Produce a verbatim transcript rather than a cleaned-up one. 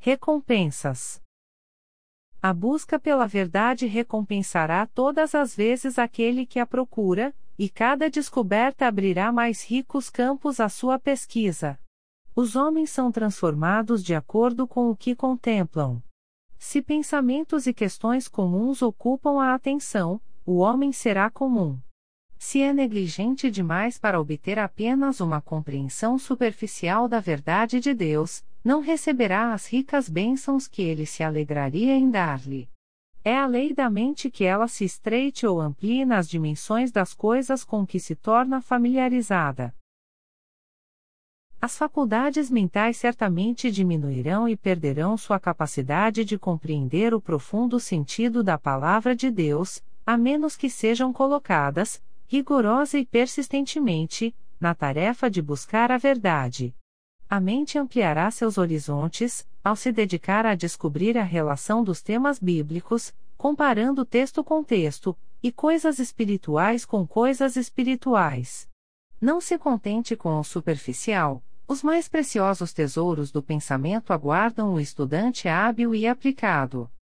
Recompensas. A busca pela verdade recompensará todas as vezes aquele que a procura, e cada descoberta abrirá mais ricos campos à sua pesquisa. Os homens são transformados de acordo com o que contemplam. Se pensamentos e questões comuns ocupam a atenção, o homem será comum. Se é negligente demais para obter apenas uma compreensão superficial da verdade de Deus, não receberá as ricas bênçãos que ele se alegraria em dar-lhe. É a lei da mente que ela se estreite ou amplie nas dimensões das coisas com que se torna familiarizada. As faculdades mentais certamente diminuirão e perderão sua capacidade de compreender o profundo sentido da palavra de Deus, a menos que sejam colocadas, rigorosa e persistentemente, na tarefa de buscar a verdade. A mente ampliará seus horizontes, ao se dedicar a descobrir a relação dos temas bíblicos, comparando texto com texto, e coisas espirituais com coisas espirituais. Não se contente com o superficial, os mais preciosos tesouros do pensamento aguardam o estudante hábil e aplicado.